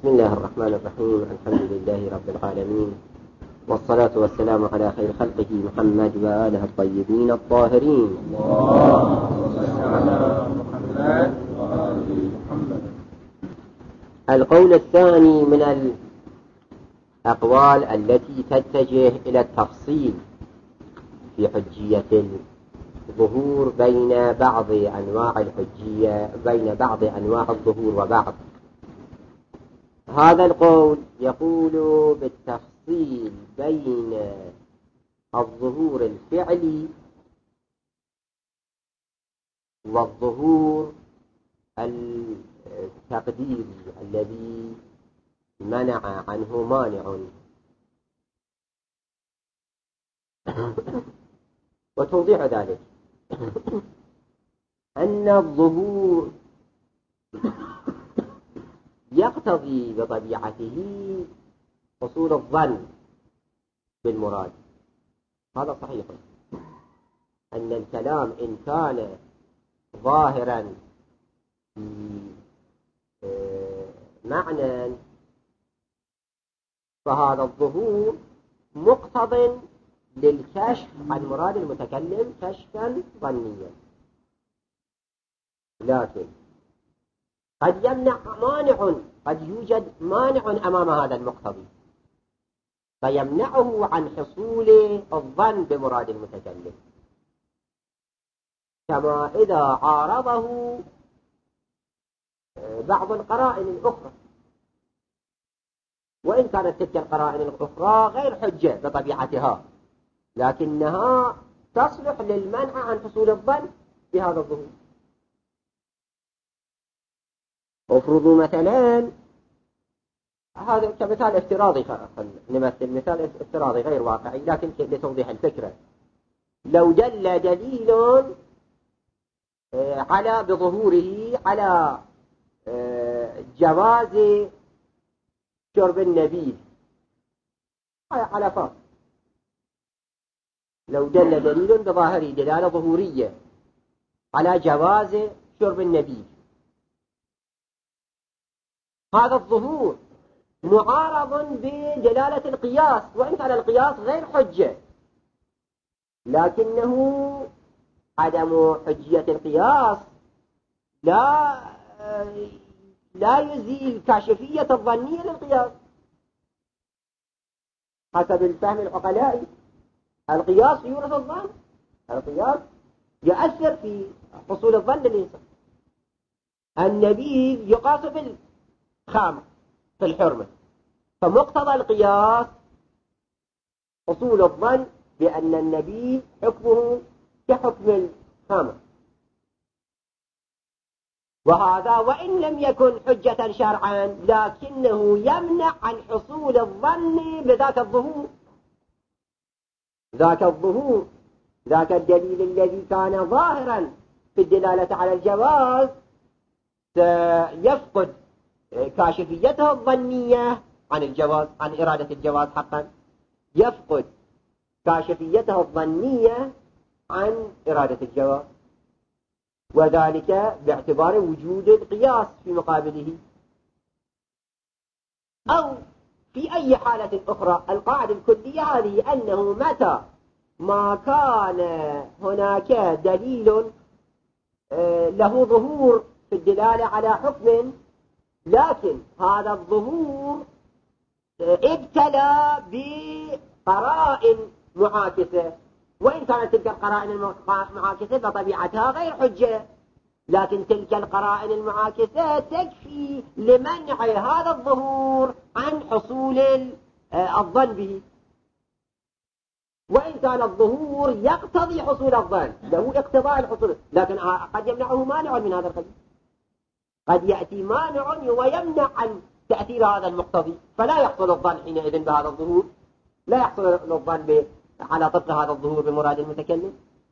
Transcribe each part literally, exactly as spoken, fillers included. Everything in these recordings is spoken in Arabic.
بسم الله الرحمن الرحيم. الحمد لله رب العالمين، والصلاة والسلام على خير خلقه محمد وآله الطيبين الطاهرين. اللهم صل على محمد وآل محمد. القول الثاني من الأقوال التي تتجه إلى التفصيل في حجية الظهور بين بعض أنواع الحجية بين بعض أنواع الظهور وبعض. هذا القول يقول بالتفصيل بين الظهور الفعلي والظهور التقديري الذي منع عنه مانع. وتوضيح ذلك أن الظهور يقتضي بطبيعته حصول الظن بالمراد. هذا صحيح أن الكلام إن كان ظاهرا في معنى فهذا الظهور مقتض للكشف عن مراد المتكلم كشفا ظنيا، لكن قد يمنع مانع، قد يوجد مانع أمام هذا المقتضي فيمنعه عن حصول الظن بمراد المتكلم، كما إذا عارضه بعض القرائن الأخرى، وإن كانت تلك القرائن الأخرى غير حجة بطبيعتها لكنها تصلح للمنع عن حصول الظن بهذا الظهور. افرضوا مثلا، هذا كمثال افتراضي، نمثل مثال افتراضي غير واقعي لكن لتوضيح الفكرة. لو دل دليل على بظهوره على جواز شرب النبيذ على فرض، لو دل دليل بظاهره دلالة ظهورية على جواز شرب النبيذ، هذا الظهور معارض بدلالة القياس، وإن كان القياس غير حجة لكنه عدم حجية القياس لا لا يزيل كاشفية الظنية للقياس حسب الفهم العقلائي. القياس يورث الظن، القياس يؤثر في حصول الظن للإنسان. النبيذ يقاس بالخامر في الحرمة، فمقتضى القياس حصول الظن بأن النبيذ حكمه كحكم الخامر، وهذا وإن لم يكن حجة شرعا لكنه يمنع عن حصول الظن بذاك الظهور. ذاك الظهور ذاك الدليل الذي كان ظاهرا في الدلالة على الجواز سيفقد كاشفيته الظنية عن الجواز، عن إرادة الجواز حقا، يفقد كاشفيته الظنية عن إرادة الجواز، وذلك باعتبار وجود القياس في مقابله. أو في أي حالة أخرى القاعدة الكلية هذه أنه متى ما كان هناك دليل له ظهور في الدلالة على حكم لكن هذا الظهور ابتلى بقرائن معاكسة، وإن كانت تلك القرائن المعاكسة بطبيعتها غير حجة لكن تلك القرائن المعاكسة تكفي لمنع هذا الظهور عن حصول الظن به، وإن كان الظهور يقتضي حصول الظن له اقتضاء الحصول، لكن قد يمنعه مانع من هذا القبيل، قد يأتي مانع ويمنع عن تأثير هذا المقتضي فلا يحصل الظن حينئذ بهذا الظهور، لا يحصل الظن على طبق هذا الظهور بمراد المتكلم.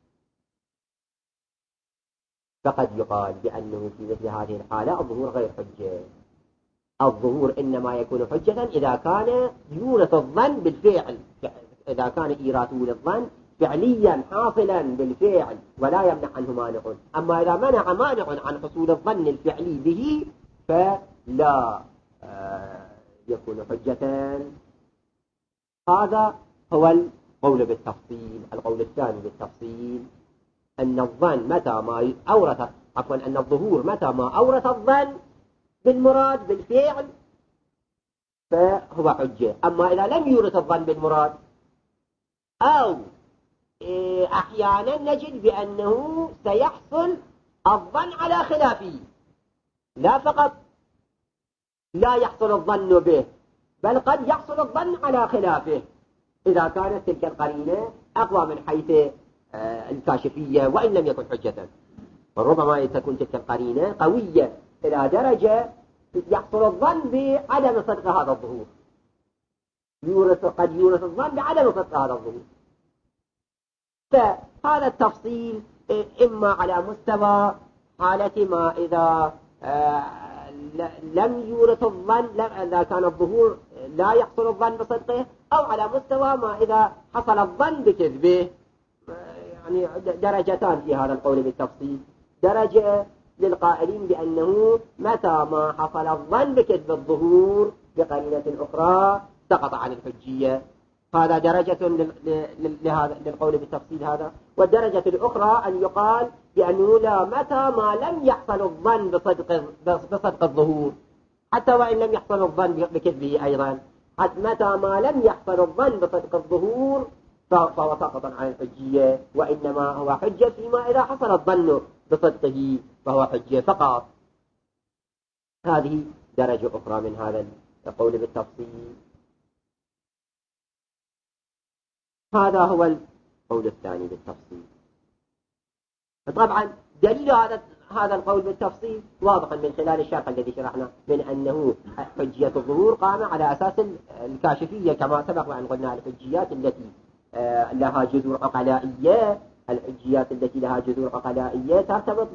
فقد يقال بأنه في مثل هذه الحالة الظهور غير حجة. الظهور إنما يكون حجة إذا كان يورث الظن بالفعل، إذا كان إيراثه للظن فعليا حاصلا بالفعل ولا يمنع عنه مانع. أما إذا منع مانع عن حصول الظن الفعلي به فلا آه يكون حجة. هذا هو القول بالتفصيل. القول الثاني بالتفصيل أن الظن متى ما أورث عفوا أن الظهور متى ما أورث الظن بالمراد بالفعل فهو حجة. أما إذا لم يورث الظن بالمراد أو أحيانا نجد بأنه سيحصل الظن على خلافه، لا فقط لا يحصل الظن به بل قد يحصل الظن على خلافه إذا كانت تلك القرينة أقوى من حيث الكاشفية وإن لم يكن حجة. فربما تكون تلك القرينة قوية إلى درجة يحصل الظن بعدم صدق هذا الظهور، يورث قد يورث الظن بعدم صدق هذا الظهور. فهذا التفصيل إما على مستوى حالة ما إذا لم يورث الظن إذا كان الظهور لا يحصل الظن بصدقه، أو على مستوى ما إذا حصل الظن بكذبه. يعني درجتان في هذا القول بالتفصيل. درجة للقائلين بأنه متى ما حصل الظن بكذب الظهور بقرينة أخرى سقط عن الحجية. هذا درجة لهذا للقول بالتفصيل هذا. والدرجة الأخرى أن يقال بأنه لا متى ما لم يحصل الظن بصدق بصدق الظهور حتى وإن لم يحصل الظن بكذبه أيضا، حتى متى ما لم يحصل الظن بصدق الظهور فهو ساقط عن الحجية، وإنما هو حجة فيما إذا حصل الظن بصدقه فهو حجة فقط. هذه درجة أخرى من هذا القول بالتفصيل. هذا هو القول الثاني بالتفصيل. طبعا دليل هذا هذا القول بالتفصيل واضح من خلال الشرح الذي شرحنا من أنه حجية الظهور قام على أساس الكاشفية كما سبق وأن قلنا الحجيات التي لها جذور عقلائية الحجيات التي لها جذور عقلائية ترتبط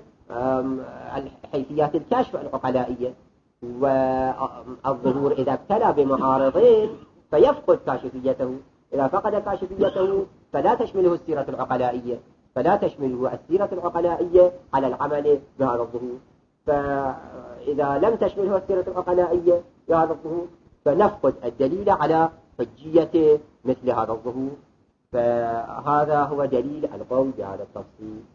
بحيثيات الكشف العقلائية، والظهور إذا ابتلى بمعارضين فيفقد كاشفيته. إذا فقد كاشفيته فلا تشمله السيرة العقلائية فلا تشمله السيرة العقلائية على العمل بهذا الظهور. فإذا لم تشمله السيرة العقلائية بهذا الظهور فنفقد الدليل على حجية مثل هذا الظهور. فهذا هو دليل القول بهذا التفصيل.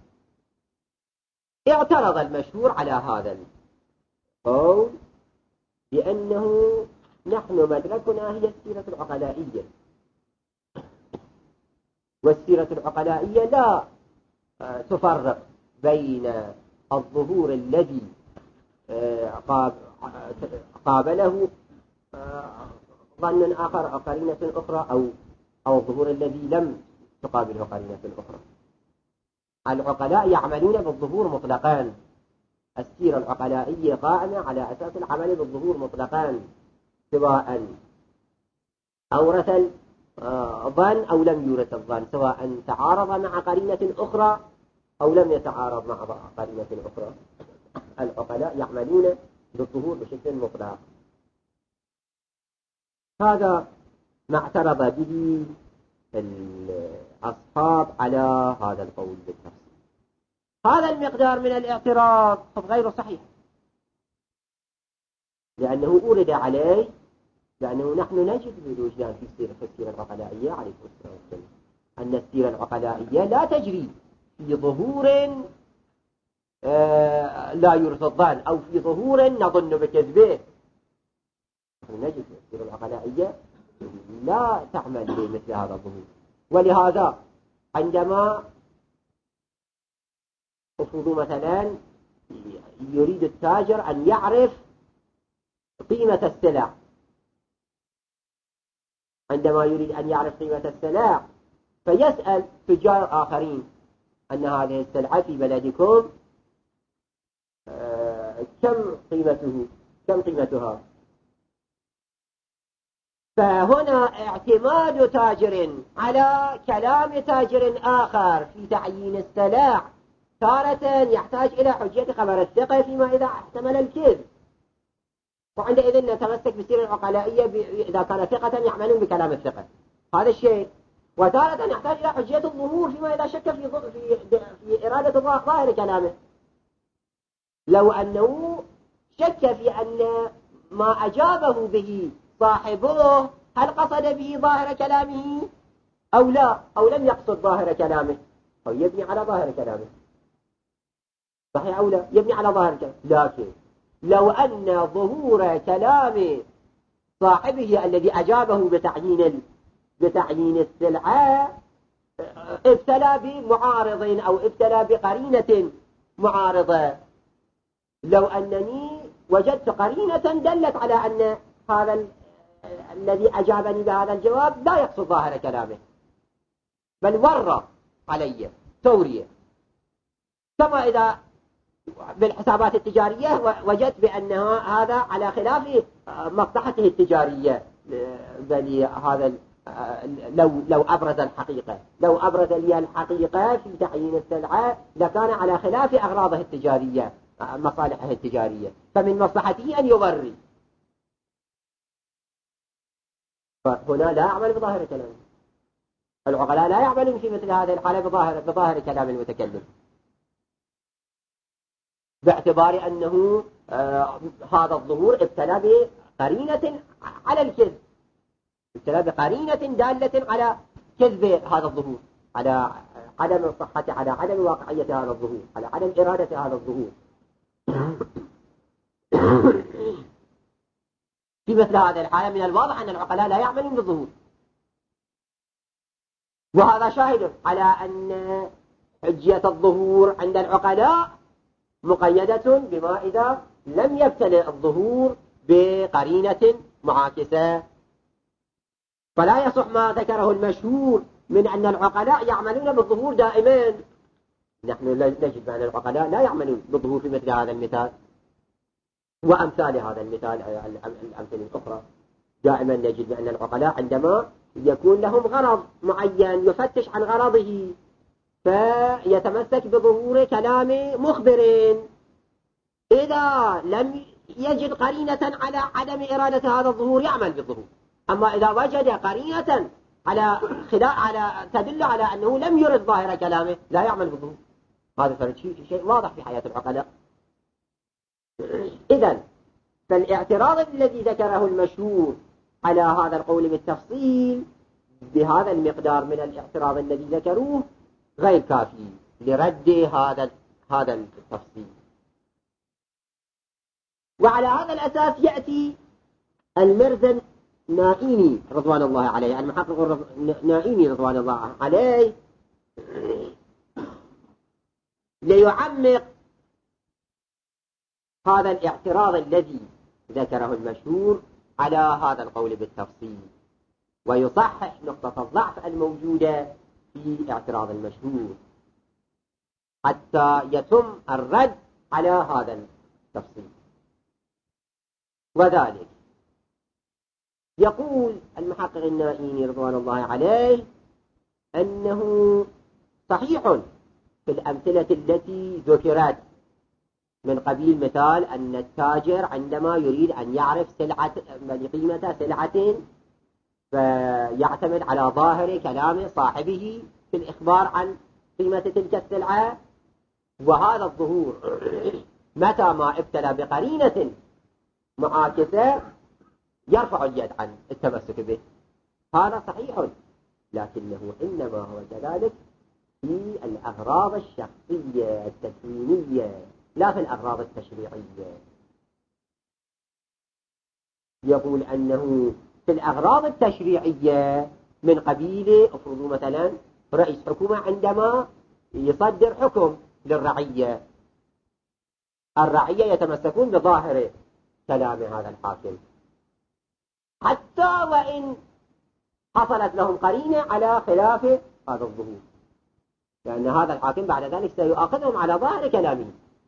اعترض المشهور على هذا القول بأنه نحن مدركنا هي السيرة العقلائية، والسيرة العقلائية لا تفرق بين الظهور الذي قابله ظن آخر أو قرينة أخرى أو أو الظهور الذي لم تقابله قرينة أخرى. العقلاء يعملون بالظهور مطلقان. السيرة العقلائية قائمة على أساس العمل بالظهور مطلقان سواء أورث الظن أو لم يورث الظن، سواء تعارض مع قرينة أخرى أو لم يتعارض مع قرينة أخرى. العقلاء يعملون بالظهور بشكل مطلق. هذا ما اعترض به الأصحاب على هذا القول بالتفصيل. هذا المقدار من الاعتراض غير صحيح، لأنه أورد عليه لأنه نحن نجد بالوجدان في السيرة في السيرة العقلائية عليه الصلاة والسلام أن السيرة العقلائية لا تجري في ظهور لا يورث الظن أو في ظهور نظن بكذبه. نحن نجد السيرة العقلائية لا تعمل بمثل هذا الظهور. ولهذا عندما أفرض مثلا يريد التاجر أن يعرف قيمة السلع، عندما يريد أن يعرف قيمة السلع فيسأل تجار آخرين أن هذه السلعة في بلدكم كم قيمته كم قيمتها. فهنا اعتماد تاجر على كلام تاجر آخر في تعيين السلع تارة يحتاج إلى حجية خبر الثقة فيما إذا احتمل الكذب، وعندئذ نتمسك بالسيرة العقلائية إذا كان ثقة يعملون بكلام الثقة هذا الشيء. وتارة يحتاج إلى حجية الظهور فيما إذا شك في في في إرادة ظاهر كلامه. لو أنه شك في أن ما أجابه به صاحبه هل قصد به ظاهر كلامه أو لا، أو لم يقصد ظاهر كلامه، أو يبني على ظاهر كلامه، صحيح أو لا؟ يبني على ظاهر كلامه. لكن لو أن ظهور كلام صاحبه الذي أجابه بتعيين بتعيين السلعة ابتلى بمعارض أو ابتلى بقرينة معارضة، لو أنني وجدت قرينة دلت على أن هذا الذي أجابني بهذا الجواب لا يقصد ظاهر كلامه بل ورى علي تورية، كما إذا بالحسابات التجارية وجدت بأن هذا على خلاف مصلحته التجارية، بل هذا لو لو أبرز الحقيقة لو أبرز لي الحقيقة في تعيين السلعة لكان على خلاف أغراضه التجارية مصالحه التجارية، فمن مصلحته أن يبري. فهنا لا يعمل بظاهر كلامه، العقلاء لا يعملون في مثل هذه الحالة بظاهر بظاهر كلام المتكلم، باعتبار أنه آه هذا الظهور ابتلى بقرينة على الكذب، ابتلى بقرينة دالة على كذب هذا الظهور، على عدم صحته، على عدم واقعية هذا الظهور، على عدم إرادة هذا الظهور. في مثل هذه الحالة من الواضح أن العقلاء لا يعملون بالظهور، وهذا شاهد على أن حجية الظهور عند العقلاء مقيدة بما إذا لم يبتلئ الظهور بقرينة معاكسة. فلا يصح ما ذكره المشهور من أن العقلاء يعملون بالظهور دائما، نحن نجد بأن العقلاء لا يعملون بالظهور في مثل هذا المثال وأمثال هذا المثال الأمثلة الأخرى. دائما نجد بأن العقلاء عندما يكون لهم غرض معين يفتش عن غرضه فيتمسك بظهور كلام مخبر، إذا لم يجد قرينة على عدم إرادة هذا الظهور يعمل بالظهور. أما إذا وجد قرينة على خلاء على تدل على أنه لم يرد ظاهر كلامه لا يعمل بالظهور. هذا شيء شيء واضح في حياة العقلاء. إذن فالاعتراض الذي ذكره المشهور على هذا القول بالتفصيل بهذا المقدار من الاعتراض الذي ذكروه غير كافي لرد هذا هذا التفصيل. وعلى هذا الأساس يأتي المرزا نائيني رضوان الله عليه، المحقق نائيني رضوان الله عليه، ليعمق هذا الاعتراض الذي ذكره المشهور على هذا القول بالتفصيل، ويصحح نقطة الضعف الموجودة في اعتراض المشهور حتى يتم الرد على هذا التفصيل. وذلك يقول المحقق النائيني رضوان الله عليه أنه صحيح في الأمثلة التي ذكرت من قبيل مثال أن التاجر عندما يريد أن يعرف سلعة قيمة سلعة فيعتمد على ظاهر كلام صاحبه في الإخبار عن قيمة تلك السلعة، وهذا الظهور متى ما ابتلى بقرينة معاكسة يرفع اليد عن التمسك به. هذا صحيح، لكنه إنما هو كذلك في الأغراض الشخصية التكوينية لا في الأغراض التشريعية. يقول أنه في الأغراض التشريعية من قبيل افرضوا مثلا رئيس حكومة عندما يصدر حكم للرعية، الرعية يتمسكون بظاهر كلام هذا الحاكم حتى وإن حصلت لهم قرينة على خلاف هذا الظهور، لأن هذا الحاكم بعد ذلك سيؤاخذهم على ظاهر كلامه.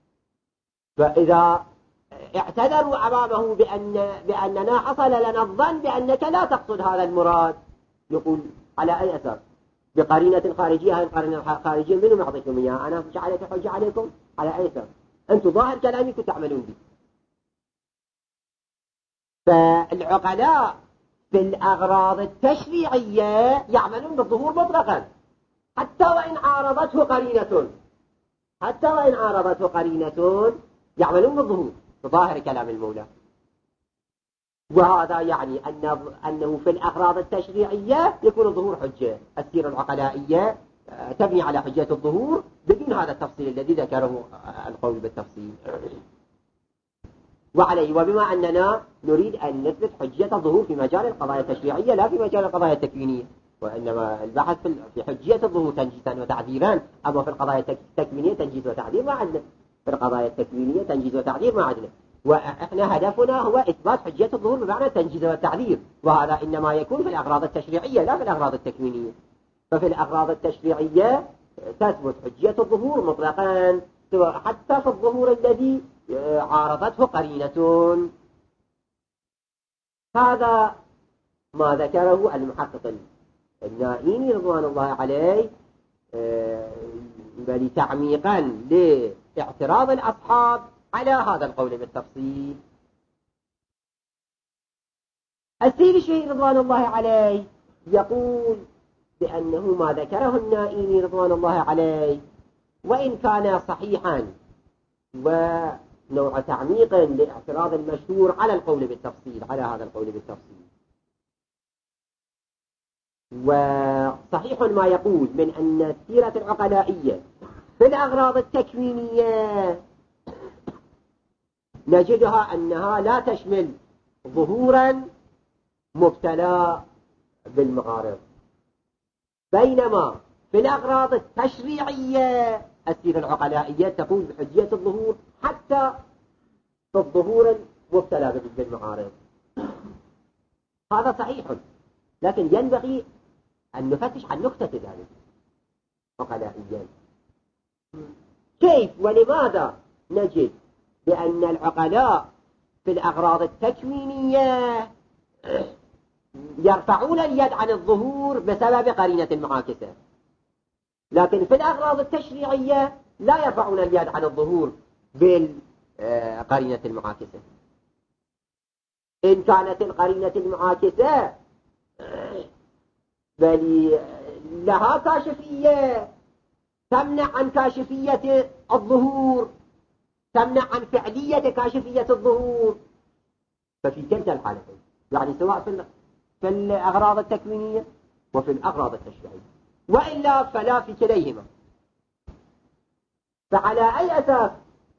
فإذا اعتذروا أمامه بأن بأننا حصل لنا الظن بأنك لا تقصد هذا المراد، يقول على أي أساس؟ بقرينة خارجية. هذه القرينة الخارجية منهم يعطيكم إياها؟ أنا جعلت حجة عليكم على أي أساس؟ أنتم ظاهر كلامي كنتم تعملون به. فالعقلاء في الأغراض التشريعية يعملون بالظهور مطلقا حتى وإن عارضته قرينة، حتى وإن عارضته قرينة يعملون بالظهور بظاهر كلام المولى. وهذا يعني أن أنه في الأغراض التشريعية يكون الظهور حجة. السيرة العقلائية تبني على حجة الظهور بدون هذا التفصيل الذي ذكره القول بالتفصيل. وعليه وبما أننا نريد أن نثبت حجة الظهور في مجال القضايا التشريعية لا في مجال القضايا التكوينية، وإنما البحث في حجية الظهور تنجيزا وتعذيرا، أما في القضايا التكوينية تنجيز وتعذير ما عندنا. في القضايا التكوينية تنجيز وتعذير ما عندنا، وإحنا هدفنا هو إثبات حجية الظهور بمعنى التنجيز والتعذير، وهذا إنما يكون في الأغراض التشريعية لا في الأغراض التكوينية. ففي الأغراض التشريعية تثبت حجية الظهور مطلقا حتى في الظهور الذي عارضته قرينة. هذا ما ذكره المحقق النائيني رضوان الله عليه بل تعميقا لاعتراض الأصحاب على هذا القول بالتفصيل. السيد الشهيد رضوان الله عليه يقول بأنه ما ذكره النائيني رضوان الله عليه وإن كان صحيحا ونوع تعميق لاعتراض المشهور على القول بالتفصيل على هذا القول بالتفصيل، وصحيح ما يقول من أن السيرة العقلائية في الأغراض التكوينية نجدها أنها لا تشمل ظهورا مبتلى بالمعارض، بينما في الأغراض التشريعية السيرة العقلائية تقول بحجية الظهور حتى في الظهور المبتلى بالمعارض. هذا صحيح، لكن ينبغي أن نفتش عن نقطة ذلك عقلائيا. كيف ولماذا نجد بأن العقلاء في الأغراض التكوينية يرفعون اليد عن الظهور بسبب قرينة المعاكسة، لكن في الأغراض التشريعية لا يرفعون اليد عن الظهور بالقرينة المعاكسة؟ إن كانت القرينة المعاكسة بل لها كاشفية تمنع عن كاشفية الظهور، تمنع عن فعلية كاشفية الظهور، ففي كلتا الحالتين يعني سواء في في الأغراض التكوينية وفي الأغراض التشريعية، وإلا فلا في كليهما. فعلى أي أساس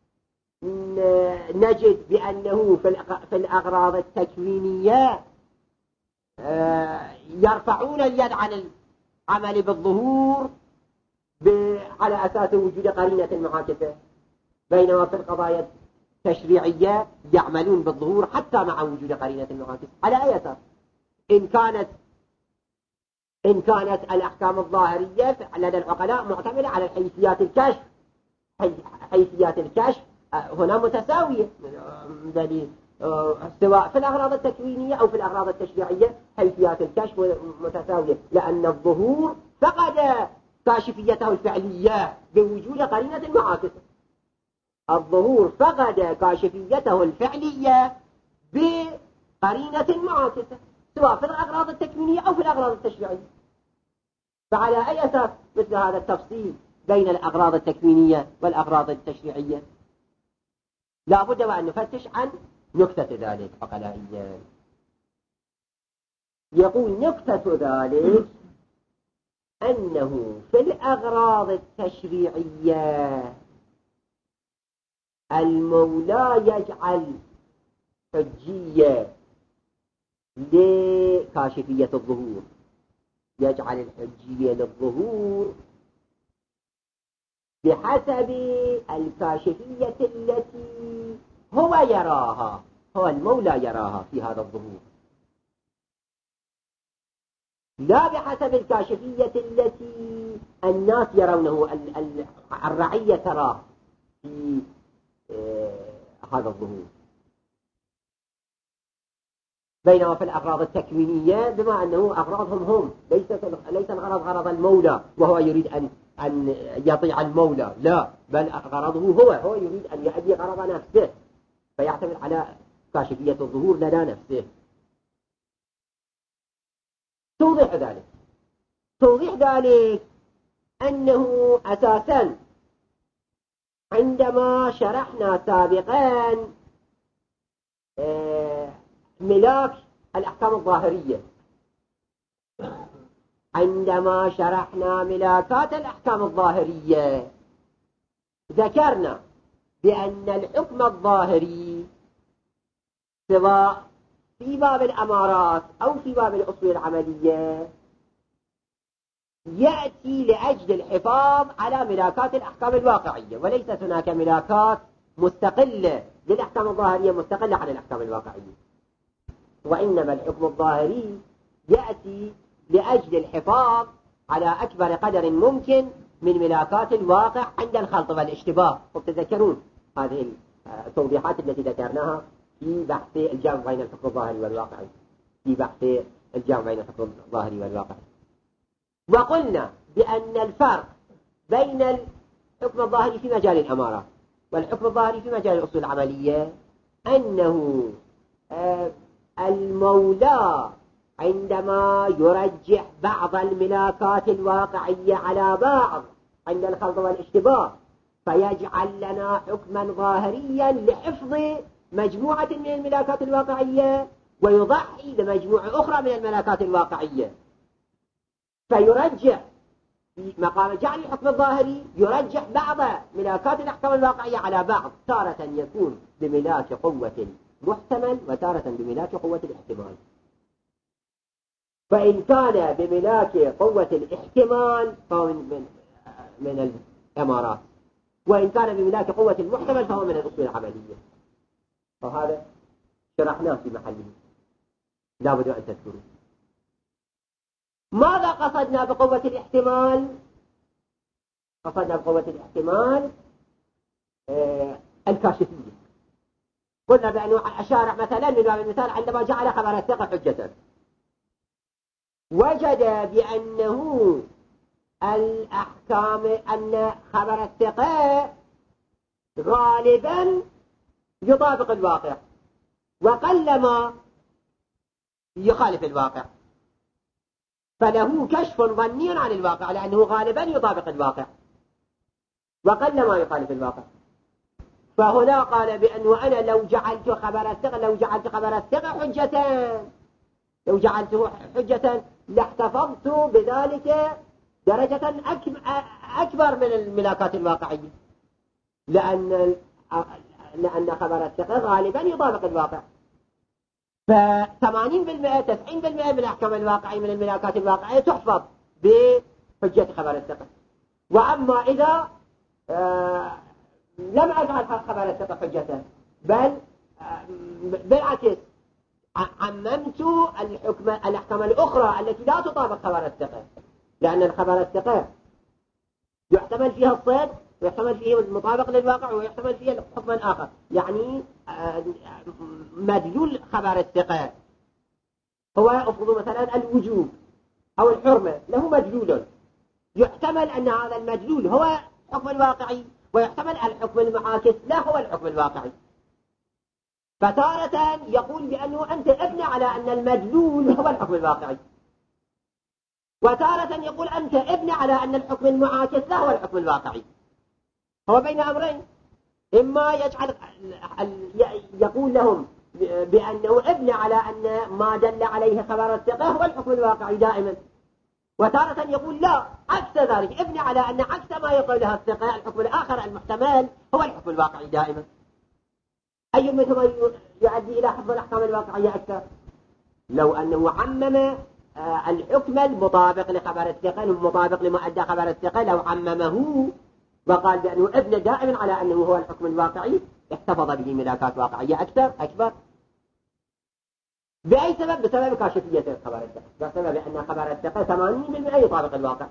نجد بأنه في الأغراض التكوينية يرفعون اليد عن العمل بالظهور على أساس وجود قرينة المعاكسة، بينما في القضايا التشريعية يعملون بالظهور حتى مع وجود قرينة المعاكسة؟ على أي أساس؟ إن كانت إن كانت الأحكام الظاهرية لدى العقلاء معتمدة على حيثيات الكشف، حيثيات الكشف هنا متساوية سواء في الأغراض التكوينية أو في الأغراض التشريعية، حيثيات الكشف متساوية، لأن الظهور فقد كاشفيته الفعلية بوجود قرينة المعاكسة. الظهور فقد كاشفيته الفعلية بقرينة معاكسة سواء في الأغراض التكوينية أو في الأغراض التشريعية. فعلى أي أساس مثل هذا التفصيل بين الأغراض التكوينية والأغراض التشريعية؟ لا بد وأن نفتش عن نكتة ذلك عقلائيا. يقول نكتة ذلك أنه في الأغراض التشريعية المولى يجعل حجية لكاشفية الظهور، يجعل الحجية للظهور بحسب الكاشفية التي هو يراها، هو المولى يراها في هذا الظهور، لا بحسب الكاشفية التي الناس يرونه، الرعية تراه في هذا الظهور. بينما في الأغراض التكوينية بما أنه أغراضهم هم، ليس ليس الغرض غرض المولى وهو يريد أن أن يطيع المولى، لا، بل غرضه هو هو يريد أن يؤدي غرض نفسه، فيعتمد على كاشفية الظهور لدى نفسه. توضيح ذلك توضيح ذلك أنه أساسا عندما شرحنا سابقا ملاك الأحكام الظاهرية. عندما شرحنا ملاكات الأحكام الظاهرية ذكرنا بأن الحكم الظاهري سواء في باب الأمارات أو في باب الأصول العملية يأتي لأجل الحفاظ على ملاكات الأحكام الواقعية، وليست هناك ملاكات مستقلة للأحكام الظاهرية مستقلة عن الأحكام الواقعية، وإنما الحكم الظاهري يأتي لأجل الحفاظ على أكبر قدر ممكن من ملاكات الواقع عند الخلط والاشتباه. وتذكرون هذه التوضيحات التي ذكرناها في بحث الجمع بين الحكم الظاهري والواقعي في بحث الجمع بين الحكم الظاهري والواقعي. وقلنا بأن الفرق بين الحكم الظاهري في مجال الأمارات والحكم الظاهري في مجال الأصول العملية أنه المولى عندما يرجح بعض الملاكات الواقعية على بعض عند الخلط والاشتباه فيجعل لنا حكما ظاهريا لحفظ مجموعة من الملاكات الواقعية ويضحي بمجموعة أخرى من الملاكات الواقعية، فيرجح في مقام جعل الحكم الظاهري يرجح بعض ملاكات الأحكام الواقعية على بعض، تارة يكون بملاك قوة محتمل وتارة بملاك قوة الاحتمال. فإن كان بملاك قوة الاحتمال فهو من, من الأمارات، وإن كان بملاك قوة المحتمل فهو من الأصول العملية. وهذا شرحناه في محله لا بد أن تذكروا. ماذا قصدنا بقوة الاحتمال؟ قصدنا بقوة الاحتمال آه الكاشفية. قلنا بأنه أشار مثلا من باب المثال عندما جعل خبر الثقة حجة وجد بأنه الأحكام أن خبر الثقة غالبا يطابق الواقع وقلما يخالف الواقع، فله كشف ظني عن الواقع لأنه غالبا يطابق الواقع وقلما يخالف الواقع. فهنا قال بأنه أنا لو جعلت خبر الثقة لو جعلت خبر الثقة حجة لو جعلته حجة لاحتفظت بذلك درجة أكبر من الملاكات الواقعية، لأن لأن خبر الثقة غالبا يطابق الواقع. فثمانين بالمئة تسعين بالمئة من الأحكام الواقعية من الملاكات الواقعية تحفظ بحجة خبر الثقة. وأما إذا آه لم أجعل خبر الثقة حجة بل آه بالعكس عممت الحكم الأحكام الأخرى التي لا تطابق خبر الثقة، لأن الخبر الثقة يحتمل فيها الصيد ويحتمل فيه المطابق للواقع ويحتمل فيه حكم آخر. يعني مدلول خبر الثقة هو أفرض مثلا الوجوب أو الحرمة له مدلول يحتمل أن هذا المدلول هو حكم الواقعي ويحتمل الحكم المعاكس لا هو الحكم الواقعي. فتارة يقول بأنه أنت ابني على أن المدلول هو الحكم الواقعي، وتارة يقول أنت ابني على أن الحكم المعاكس لا هو الحكم الواقعي. هو بين أمرين، إما يجعل يقول لهم بأنه ابني على أن ما دل عليه خبر الثقة هو الحكم الواقعي دائما، وتارة يقول لا عكس ذلك ابني على أن عكس ما يقولها الثقة الحكم الآخر المحتمل هو الحكم الواقعي دائما. أي منهما يؤدي إلى حفظ الأحكام الواقعية أكثر؟ لو أنه عمم الحكم المطابق لخبر الثقة المطابق لما أدى خبر الثقة لو عممه وقال بأنه ابن دائما على أنه هو الحكم الواقعي احتفظ به ملاكات واقعية أكثر أكبر. بأي سبب؟ بسبب كاشفية خبر الثقة، بسبب أن خبر الثقة ثمانين بالمئة يطابق الواقع،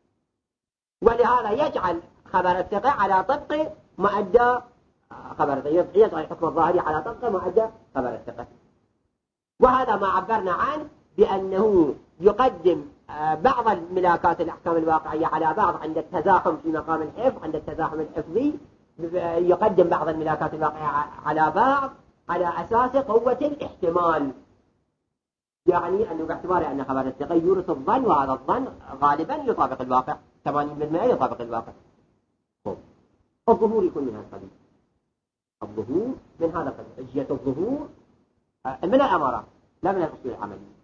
ولهذا يجعل خبر الثقة على طبق ما أدى خبر الثقة، يجعل الحكم الظاهري على طبق ما أدى خبر الثقة. وهذا ما عبرنا عنه بأنه يقدم بعض الملاكات الأحكام الواقعية على بعض عند التزاحم في مقام الحفظ، عند التزاحم الحفظي يقدم بعض الملاكات الواقعية على بعض على أساس قوة الاحتمال، يعني أنه باعتبار أن خبر الثقة يورث الظن وهذا الظن غالبا يطابق الواقع ثمانين بالمئة يطابق الواقع. الظهور يكون من هذا القبيل، الظهور من هذا القبيل، حجية الظهور من الأمارات لا من الأصول العملية.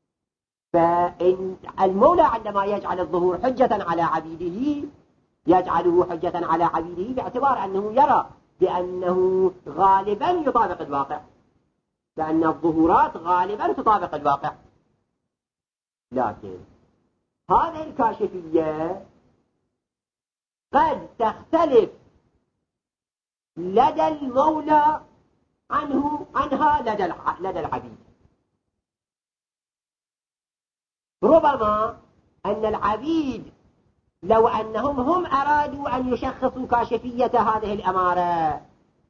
فالمولى عندما يجعل الظهور حجة على عبيده يجعله حجة على عبيده باعتبار أنه يرى بأنه غالبا يطابق الواقع، لأن الظهورات غالبا تطابق الواقع. لكن هذه الكاشفية قد تختلف لدى المولى عنه عنها لدى لدى العبيد. ربما أن العبيد لو أنهم هم أرادوا أن يشخصوا كاشفية هذه الأمارة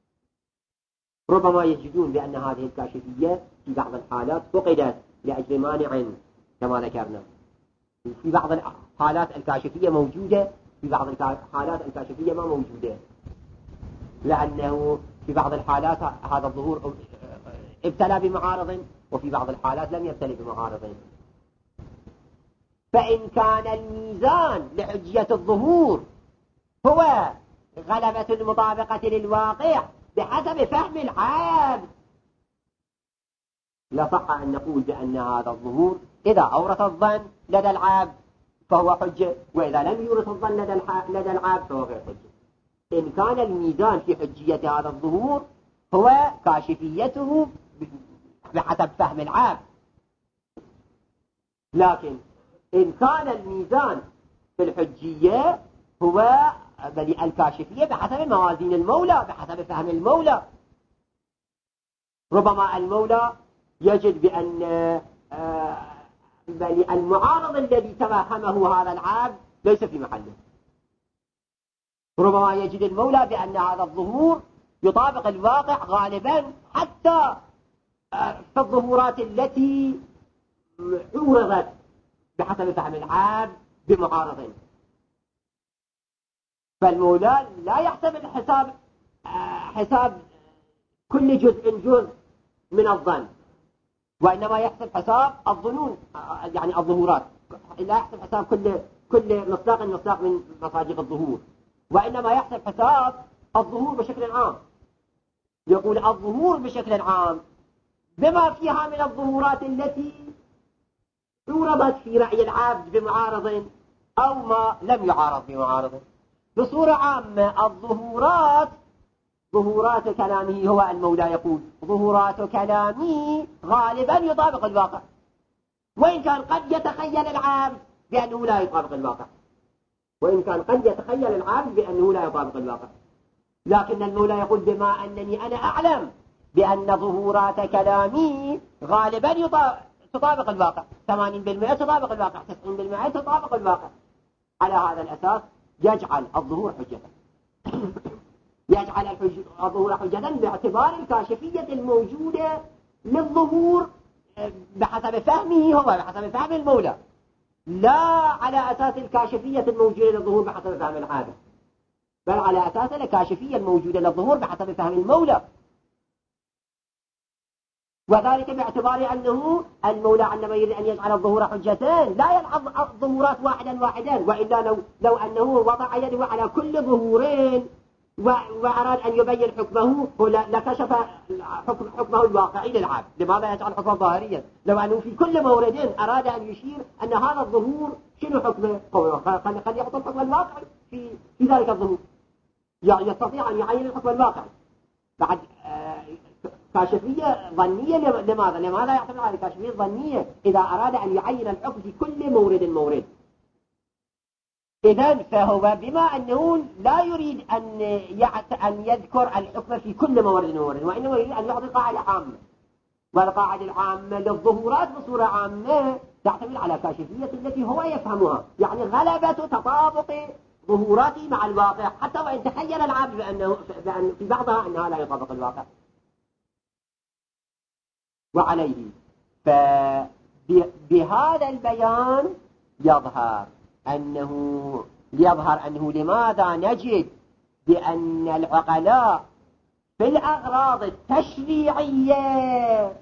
ربما يجدون بأن هذه الكاشفية في بعض الحالات فقدت لأجل مانع كما ذكرنا. في بعض الحالات الكاشفية موجودة، في بعض الحالات الكاشفية ما موجودة، لأنه في بعض الحالات هذا الظهور ابتلى بمعارض وفي بعض الحالات لم يبتلي بمعارض. فإن كان الميزان لحجية الظهور هو غلبة المطابقة للواقع بحسب فهم العابد لصح أن نقول بأن هذا الظهور إذا أورث الظن لدى العابد فهو حجة، وإذا لم يورث الظن لدى العابد فهو غير حجة. إن كان الميزان في حجية هذا الظهور هو كاشفيته بحسب فهم العابد. لكن إن كان الميزان في الحجية هو الكاشفية بحسب موازين المولى بحسب فهم المولى، ربما المولى يجد بأن المعارض الذي توهمه هذا العابد ليس في محله. ربما يجد المولى بأن هذا الظهور يطابق الواقع غالبا حتى في الظهورات التي عورضت بحسب فهم العابد بمعارض. فالمولى لا يحسب الحساب حساب كل جزء جزء من الظن، وإنما يحسب حساب الظنون يعني الظهورات، لا يحسب حساب كل كل مصداق مصداق من مصادق الظهور، وإنما يحسب حساب الظهور بشكل عام. يقول الظهور بشكل عام بما فيها من الظهورات التي عورضت في رأي العابد بمعارض أو ما لم يعارض بمعارض. بصورة عامة الظهورات ظهورات كلامه هو المولى يقول ظهورات كلامي غالبا يطابق الواقع، وإن كان قد يتخيل العابد بأنه لا يطابق الواقع، وإن كان قد يتخيل العابد بأنه لا يطابق الواقع. لكن المولى يقول بما أنني أنا أعلم بأن ظهورات كلامي غالبا تطابق الواقع، ثمانين بالمئة تطابق الواقع، تسعين بالمئة تطابق الواقع. على هذا الأساس يجعل الظهور حجة يجعل الظهور حجة باعتبار الكاشفية الموجودة للظهور بحسب فهمه هو بحسب فهم المولى، لا على أساس الكاشفية الموجودة للظهور بحسب فهم العابد، بل على أساس الكاشفية الموجودة للظهور بحسب فهم المولى. وذلك باعتبار أنه المولى عندما يريد أن يجعل الظهور حجتين لا يلعب الظهورات واحدا واحدا، وإلا لو, لو أنه وضع يده على كل ظهورين وأراد أن يبين حكمه لكشف حكم حكمه الواقعي للعابد. لماذا يجعل حكمه ظاهريا؟ لو أنه في كل مورد أراد أن يشير أن هذا الظهور شنو حكمه قد يعطي الحكم الواقعي في, في ذلك الظهور، يستطيع أن يعين الحكم الواقعي. بعد كاشفية ظنية لماذا؟ لماذا يعتمد على كاشفية ظنية إذا أراد أن يعين الحكم في كل مورد مورد؟ إذن فهو بما أنه لا يريد أن أن يذكر الحكم في كل مورد مورد، وإنما يريد أن يعطي قاعدة عامة، والقاعدة العامة للظهورات بصورة عامة تعتمد على كاشفية التي هو يفهمها، يعني غلبة تطابق ظهوراته مع الواقع، حتى وإن تخيل العابد بأنه بأن في بعضها أنها لا يطابق الواقع. وعليه فبهذا البيان يظهر أنه يظهر أنه لماذا نجد بأن العقلاء في الأغراض التشريعية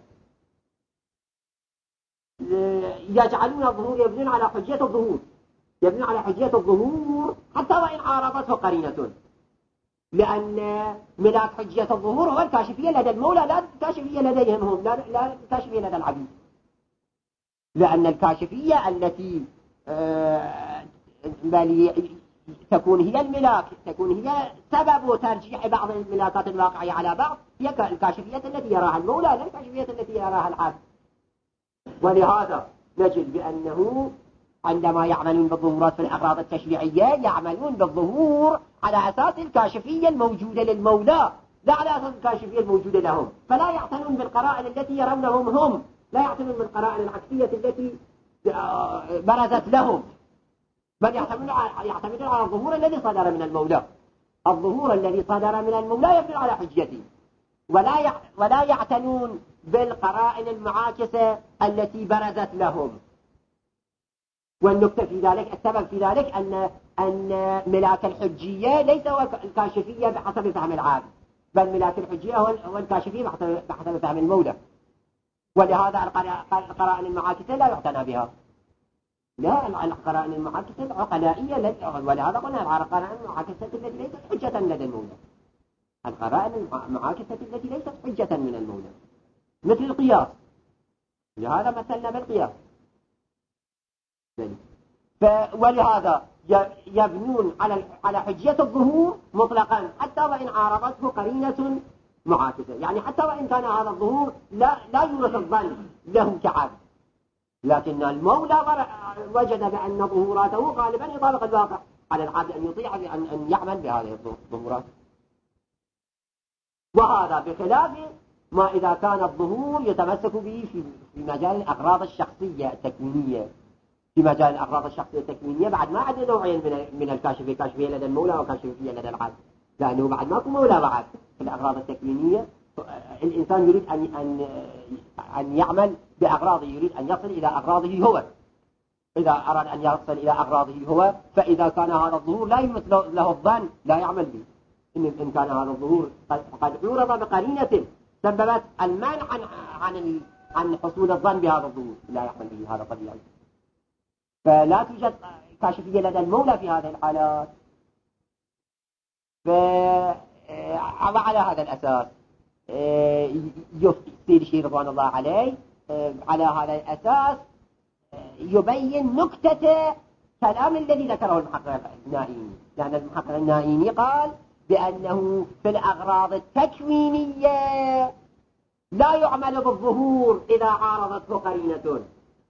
يجعلون الظهور يبنون على حجية الظهور يبنون على حجية الظهور حتى وإن عارضته قرينة. لأن ملاك حجية الظهور هو الكاشفية لدى المولى، لا الكاشفية لديهم هم، لا, لا الكاشفية لدى العبيد. لأن الكاشفية التي آه تكون هي الملاك، تكون هي سبب ترجيح بعض الملاكات الواقعية على بعض، هي الكاشفية التي يراها المولى لا الكاشفية التي يراها العبد. ولهذا نجد بأنه عندما يعملون بالظهورات في الأغراض التشريعية يعملون بالظهور على أساس الكاشفية الموجودة للمولى لا على أساس الكاشفية الموجودة لهم، فلا يعتنون بالقرائن التي يرونهم هم، لا يعتنون بالقرائن العكسية التي برزت لهم، بل يعتمدون على الظهور الذي صدر من المولى. الظهور الذي صدر من المولى يبني على حجته، ولا ولا يعتنون بالقرائن المعاكسة التي برزت لهم. والنكتة في ذلك، السبب في ذلك أن أن ملاك الحجية ليس هو الكاشفية بحسب فهم العابد، بل ملاك الحجية هو الكاشفية بحسب فهم المولى. ولهذا القرائن المعاكسة لا يعتنى بها، لا القرائن المعاكسة العقلائية، ولهذا قلنا القرائن المعاكسة التي ليست حجة لدى المولى، القرائن المعاكسة التي ليست حجة من المولى، مثل القياس. لهذا مثلنا بالقياس. ولهذا يبنون على على حجية الظهور مطلقا حتى وإن عارضته قرينة معاكسة، يعني حتى وإن كان هذا الظهور لا لا يورث الظن له كعبد، لكن المولى وجد بأن ظهوراته غالبا يطابق الواقع، على العبد أن يطيع أن أن يعمل بهذه الظهورات. وهذا بخلاف ما إذا كان الظهور يتمسك به في في مجال الأغراض الشخصية التكوينية. في مجال الأغراض الشخصية التكوينية بعد ما عندنا نوعين من من الكاشفية، كاشفية لدى المولى وكاشفية لدى العبد، لأنه بعد ماكو مولى بعد في الأغراض التكوينية. الإنسان يريد أن أن أن يعمل بأغراضه، يريد أن يصل إلى أغراضه هو. إذا أراد أن يصل إلى أغراضه هو، فإذا كان هذا الظهور لا يمثل له الظن لا يعمل به. إن إن كان هذا الظهور قد عورض بقرينة سببت المانع عن عن عن حصول الظن بهذا الظهور لا يعمل به، هذا طبيعي. فلا توجد كاشفية لدى المولى في هذه الحالات. وعلى هذا الأساس يفتي الشيخ رضوان الله عليه، على هذا الأساس يبين نكتة كلام الذي ذكره المحقق النائيني، لأن المحقق النائيني قال بأنه في الأغراض التكوينية لا يعمل بالظهور إذا عارضته قرينة،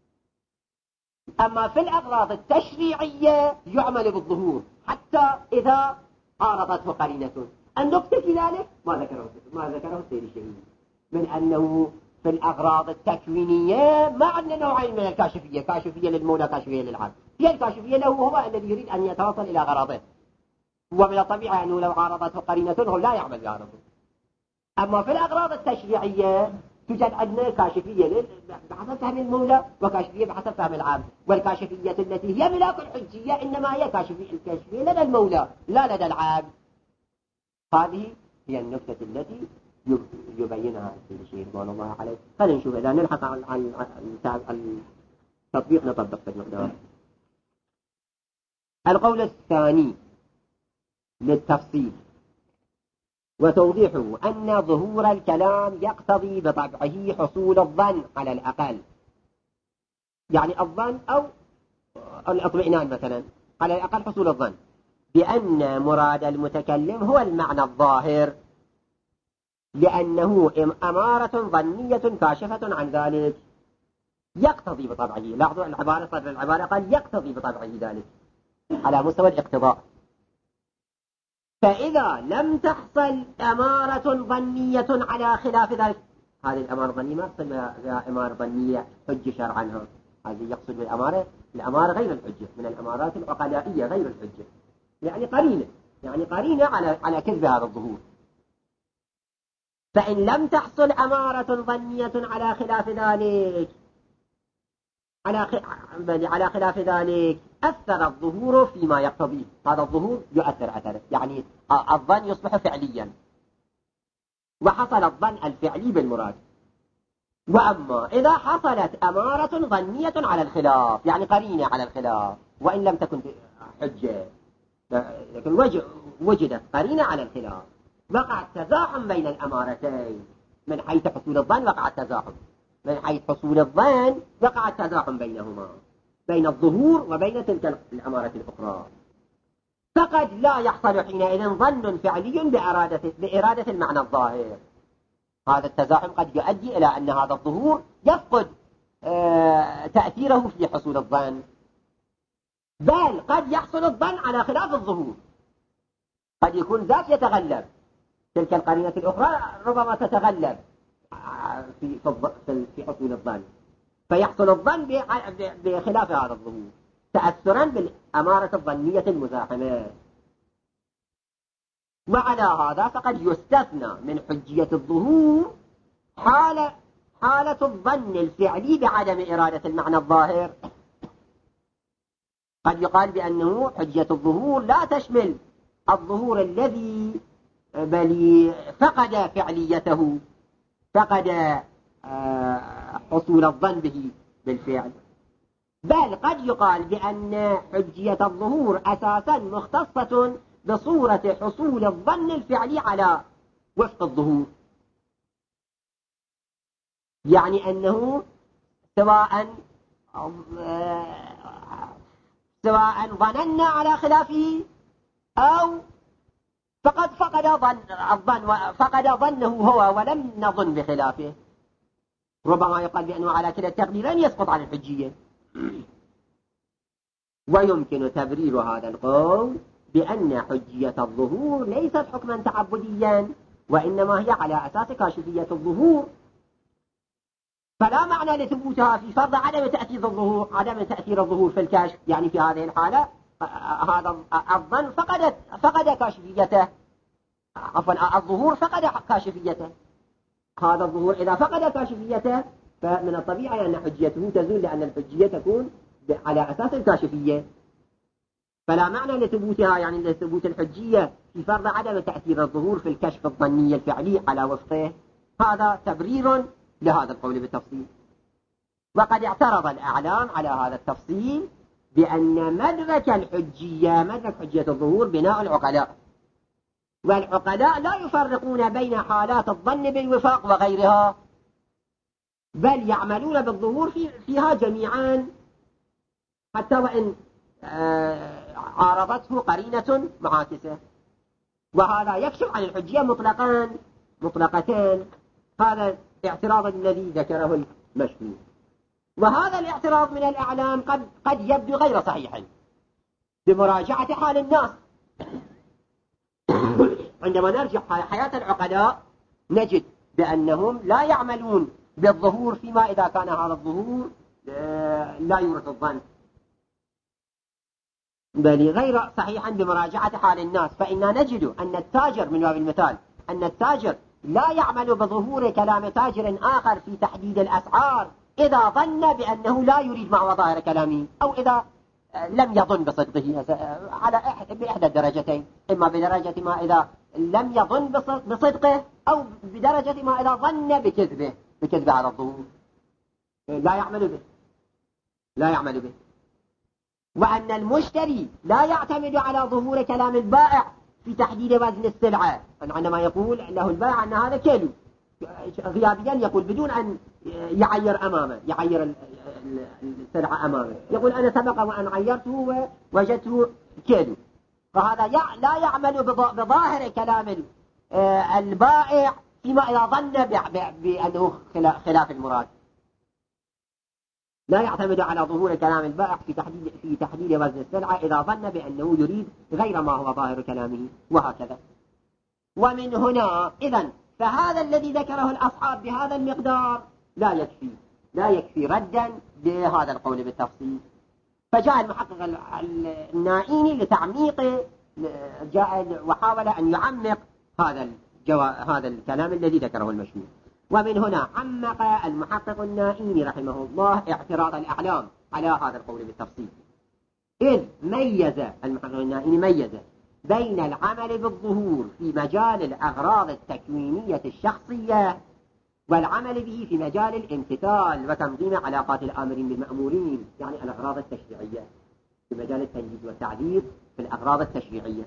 أما في الأغراض التشريعية يعمل بالظهور حتى إذا عارضته قرينة. النكتة في ذلك ما ذكره ما ذكره السيد الشهيد من أنه في الأغراض التكوينية ما عندنا نوعين من الكاشفية، كاشفية للمولى كاشفية للعبد. هي الكاشفية له هو الذي يريد أن يتوصل إلى غرضه، ومن الطبيعي أنه لو عارضته قرينة هو لا يعمل بغرضه. أما في الأغراض التشريعية توجد عندنا كاشفية بحسب فهم المولى وكاشفية بحسب فهم العبد، والكاشفية التي هي ملاك الحجية إنما هي كاشفية الكاشفية لدى المولى لا لدى العبد. هذه هي النكتة التي يبينها الشيخ رضوان الله عليه. خلينا نشوف إذا نلحق عن التطبيق نطبق في المقدار. القول الثاني للتفصيل وتوضيحه أن ظهور الكلام يقتضي بطبعه حصول الظن على الأقل، يعني الظن أو الاطمئنان مثلا، على الأقل حصول الظن بأن مراد المتكلم هو المعنى الظاهر، لأنه أمارة ظنية كاشفة عن ذلك. يقتضي بطبعه، لاحظوا العبارة صدر العبارة قال يقتضي بطبعه ذلك على مستوى الاقتضاء. فإذا لم تحصل أمارة ظنية على خلاف ذلك، هذه الأمارة الظنية ما تحصل بها أمارة ظنية حجة شرعا، هذه يقصد بالأمارة الأمارة غير الحجة، من الأمارات العقلائية غير الحجة، يعني قرينة، يعني قرينة على على كذب هذا الظهور. فإن لم تحصل أمارة ظنية على خلاف ذلك على على خلاف ذلك أثر الظهور فيما يقتضيه، هذا الظهور يؤثر أثره، يعني الظن يصبح فعليا، وحصل الظن الفعلي بالمراد. وأما إذا حصلت أمارة ظنية على الخلاف، يعني قرينة على الخلاف وإن لم تكن حجة، لكن وجدت قرينة على الخلاف، وقع التزاحم بين الأمارتين. من حيث حصول الظن وقع التزاحم، من حيث حصول الظن وقع التزاحم بينهما، بين الظهور وبين تلك الأمارة الأخرى. فقد لا يحصل حينئذ ظن فعلي بإرادة, بإرادة المعنى الظاهر. هذا التزاحم قد يؤدي إلى أن هذا الظهور يفقد آه تأثيره في حصول الظن، بل قد يحصل الظن على خلاف الظهور. قد يكون ذاك يتغلب، تلك القرينة الأخرى ربما تتغلب في في حصول الظن، فيحصل الظن بخلاف هذا الظهور تأثرا بالأمارة الظنية المزاحمة. وعلى هذا فقد يستثنى من حجية الظهور حالة حالة الظن الفعلي بعدم إرادة المعنى الظاهر. قد يقال بأنه حجية الظهور لا تشمل الظهور الذي بل فقد فعليته، فقد حصول الظن به بالفعل، بل قد يقال بأن حجية الظهور أساسا مختصة بصورة حصول الظن الفعلي على وفق الظهور. يعني أنه سواء سواء ظننا على خلافه أو فقد فقد ظن الظن فقد ظنه هو ولم نظن بخلافه. ربما يقال بأنه على كلا التقديرين يسقط عن الحجية. ويمكن تبرير هذا القول بأن حجية الظهور ليست حكما تعبديا، وإنما هي على أساس كاشفية الظهور، فلا معنى لثبوتها في فرض عدم تأثير الظهور عدم تأثير الظهور في الكشف. يعني في هذه الحالة هذا الظن فقد فقد كاشفيته، عفوا الظهور فقد كاشفيته. هذا الظهور إذا فقد كاشفيته فمن الطبيعي أن حجيته تزول، لأن الحجية تكون على أساس الكاشفية، فلا معنى لثبوتها يعني لثبوت الحجية في فرض عدم تأثير الظهور في الكشف الظني الفعلي على وفقه. هذا تبرير لهذا القول بالتفصيل. وقد اعترض الأعلام على هذا التفصيل بأن مدرك الحجية مدرك حجية الظهور بناء العقلاء، والعقلاء لا يفرقون بين حالات الظن بالوفاق وغيرها، بل يعملون بالظهور في فيها جميعا، حتى وإن عارضته قرينة معاكسة. وهذا يكشف عن الحجية مطلقان مطلقتان. هذا الاعتراض الذي ذكره المشهور. وهذا الاعتراض من الأعلام قد قد يبدو غير صحيح بمراجعة حال الناس. عندما نرجع حياة العقلاء نجد بأنهم لا يعملون بالظهور فيما إذا كان هذا الظهور لا يورث الظن، بل غير صحيحا بمراجعة حال الناس. فإننا نجد أن التاجر من باب المثال أن التاجر لا يعمل بظهور كلام تاجر آخر في تحديد الأسعار إذا ظن بأنه لا يريد مع ظاهر كلامه، أو إذا لم يظن بصدقه على بإحدى الدرجتين، إما بدرجة ما إذا لم يظن بصدقه، أو بدرجة ما إذا ظن بكذبه بكذبه على الظهور، لا يعمل به لا يعمل به. وأن المشتري لا يعتمد على ظهور كلام البائع في تحديد وزن السلعة. عندما يقول له البائع أن هذا كيلو غيابيا، يقول بدون أن يعير أمامه يعير السلعة أمامه، يقول أنا سبق وأن عيرته ووجدته كيلو. فهذا لا يعمل بظاهر كلام البائع فيما إذا ظن بأنه خلاف المراد. لا يعتمد على ظهور كلام البائع في تحديد في تحديد وزن السلعة إذا ظن بأنه يريد غير ما هو ظاهر كلامه، وهكذا. ومن هنا إذن فهذا الذي ذكره الأصحاب بهذا المقدار لا يكفي لا يكفي ردا بهذا القول بالتفصيل. فجاء المحقق النائيني لتعميقه، جاء وحاول أن يعمق هذا الجوا... هذا الكلام الذي ذكره المشهور. ومن هنا عمق المحقق النائيني رحمه الله اعتراض الأعلام على هذا القول بالتفصيل، إذ ميز المحقق النائيني ميز بين العمل بالظهور في مجال الأغراض التكوينية الشخصية والعمل به في مجال الامتثال وتنظيم علاقات الآمرين بالمأمورين، يعني الأغراض التشريعية. في مجال التنجيز والتعديل في الأغراض التشريعية.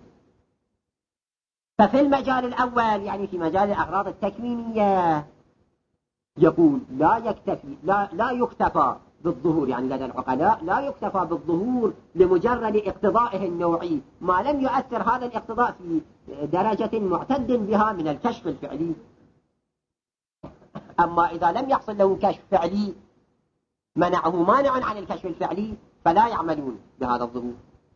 ففي المجال الأول يعني في مجال الأغراض التكوينية يقول لا يكتفي لا لا يكتفى بالظهور، يعني لدى العقلاء لا يكتفى بالظهور لمجرد اقتضائه النوعي ما لم يؤثر هذا الاقتضاء في درجة معتد بها من الكشف الفعلي. أما إذا لم يحصل له كشف فعلي منعه مانع عن الكشف الفعلي فلا يعملون بهذا الظهور.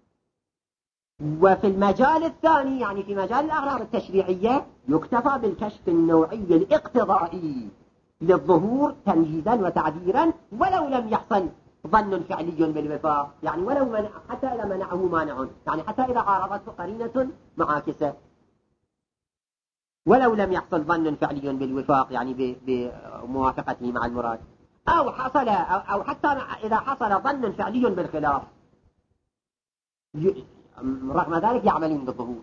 وفي المجال الثاني يعني في مجال الأغراض التشريعية يكتفى بالكشف النوعي الاقتضائي للظهور تمييزا وتعبيرا ولو لم يحصل ظن فعلي بالوفاق، يعني ولو منع حتى إذا منعه مانع، يعني حتى إذا عارضته قرينة معاكسة ولو لم يحصل ظن فعلي بالوفاق يعني بموافقته مع المراد، أو حصل أو حتى إذا حصل ظن فعلي بالخلاف رغم ذلك يعملون بالظهور.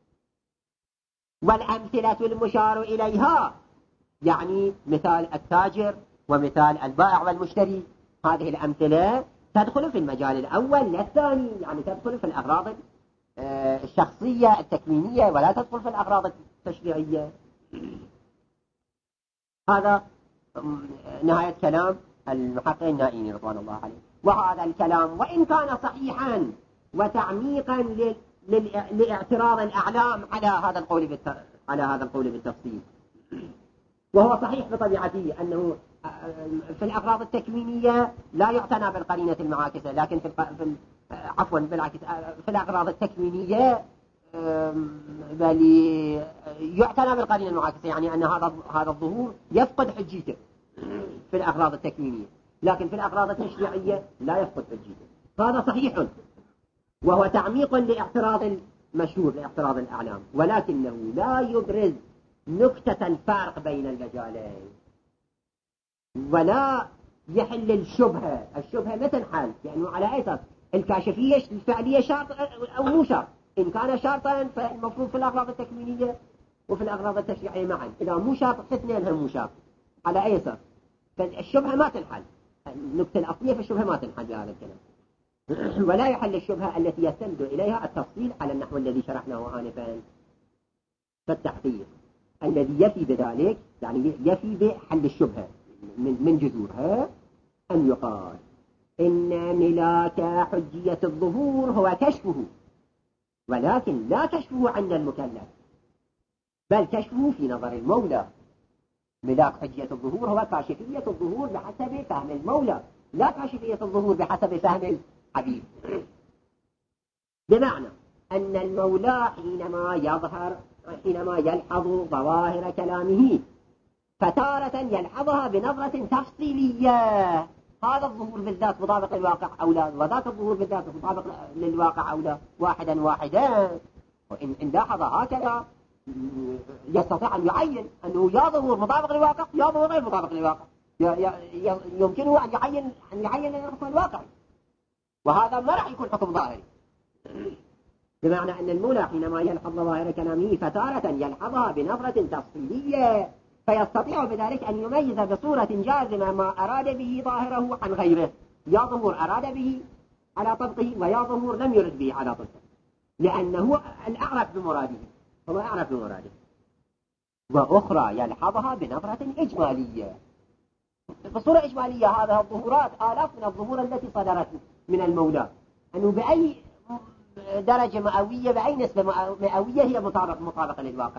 والأمثلة المشار إليها يعني مثال التاجر ومثال البائع والمشتري، هذه الأمثلة تدخل في المجال الأول لا الثاني، يعني تدخل في الأغراض الشخصية التكوينية ولا تدخل في الأغراض التشريعية. هذا نهاية كلام المحقق النائيني رضوان الله عليه. وهذا الكلام وإن كان صحيحا وتعميقا لاعتراض الأعلام على هذا القول على هذا القول بالتفصيل، وهو صحيح بطبيعته أنه في الأغراض التكوينية لا يعتنى بالقرينة المعاكسة، لكن في في عفوا بالعكس في الأغراض التكوينية بل يعتنى بالقرينة المعاكسة، يعني أن هذا هذا الظهور يفقد حجيته في الأغراض التكوينية، لكن في الأغراض التشريعية لا يفقد حجيته. هذا صحيح وهو تعميق لاعتراض المشهور لاعتراض الأعلام، ولكنه لا يبرز نكتة الفارق بين المجالين ولا يحل الشبهة. الشبهة ما تنحل لأنه على أساس الكاشفية الفعلية شرط أو مو شرط، إن كان شرطا فالمفروض في الأغراض التكوينية وفي الأغراض التشريعية معا، إذا مو شرط اثنينهم مو شرط على أي أساس، فالشبهة ما تنحل. النكتة الأصلية في الشبهة ما تنحل بهذا الكلام. ولا يحل الشبهة التي يستند إليها التفصيل على النحو الذي شرحناه آنفا فالتحقيق الذي يفي بذلك، يعني يفي بحل الشبهة من جذورها، أن يقال إن ملاك حجية الظهور هو كشفه، ولكن لا كشفه عند المكلف بل كشفه في نظر المولى. ملاك حجية الظهور هو كاشفية الظهور بحسب فهم المولى، لا كاشفية الظهور بحسب فهم العبيد. بمعنى أن المولى حينما يظهر حينما يلحظ ظواهر كلامه فتارة يلحظها بنظرة تفصيلية، هذا الظهور بالذات مطابق للواقع أو لا، وذاك الظهور بالذات مطابق للواقع أو لا، واحدا واحدا. وإن لاحظ هكذا يستطيع أن يعين أنه يا ظهور مطابق للواقع يا ظهور غير مطابق للواقع، يمكنه أن يعين أن يعين الحكم الواقعي، وهذا ما راح يكون حكم ظاهري. بمعنى أن المولى حينما يلحظ ظواهر كلامه فتارة يلحظها بنظرة تفصيلية فيستطيع بذلك أن يميز بصورة جازمة ما أراد به ظاهره عن غيره، يا ظهور أراد به على طبقه ويا ظهور لم يرد به على طبقه، لأنه الأعرف بمراده، هو أعرف بمراده. وأخرى يلحظها بنظرة إجمالية، بصورة إجمالية. هذه الظهورات آلاف من الظهور التي صدرت من المولى، أنه بأي درجة مئوية بأي نسبة مئوية هي مطابقة مطابقة للواقع.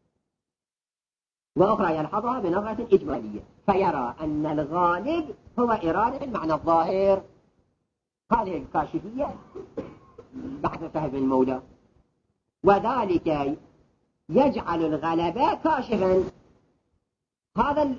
وأخرى يلحظها بنظرة إجمالية فيرى أن الغالب هو إرادة المعنى الظاهر. هذه الكاشفية بعد فهم المولى، وذلك يجعل الغلبة كاشفا. هذا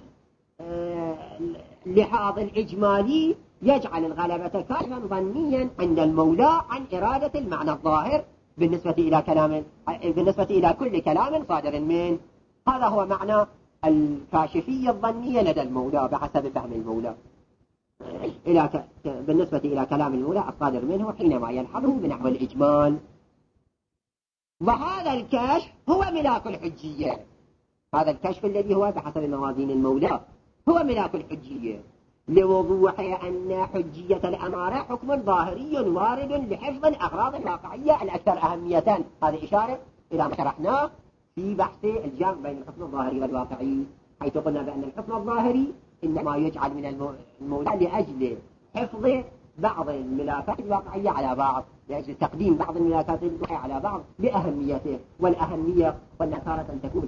اللحاظ الإجمالي يجعل الغلبة كاشفا ظنيا عند المولى عن إرادة المعنى الظاهر بالنسبة إلى كلام بالنسبة إلى كل كلام صادر منه. هذا هو معنى الكاشفية الظنية لدى المولى بحسب فهم المولى إلى ك... بالنسبة إلى كلام المولى الصادر منه حينما يلحظه بنحو الإجمال. وهذا الكشف هو ملاك الحجية، هذا الكشف الذي هو بحسب موازين المولى هو ملاك الحجية، لوضوح أن حجية الأمارة حكم ظاهري وارد لحفظ الأغراض الواقعية الأكثر أهمية. هذه إشارة إلى ما شرحناه في بحث الجمع بين الحكم الظاهري والواقعي، حيث قلنا بأن الحكم الظاهري إنما يجعل من الموضوع لأجل حفظ بعض الملاكات الواقعية على بعض، لأجل تقديم بعض الملاكات الواقعية على بعض بأهميته، والأهمية قلنا تارة تكون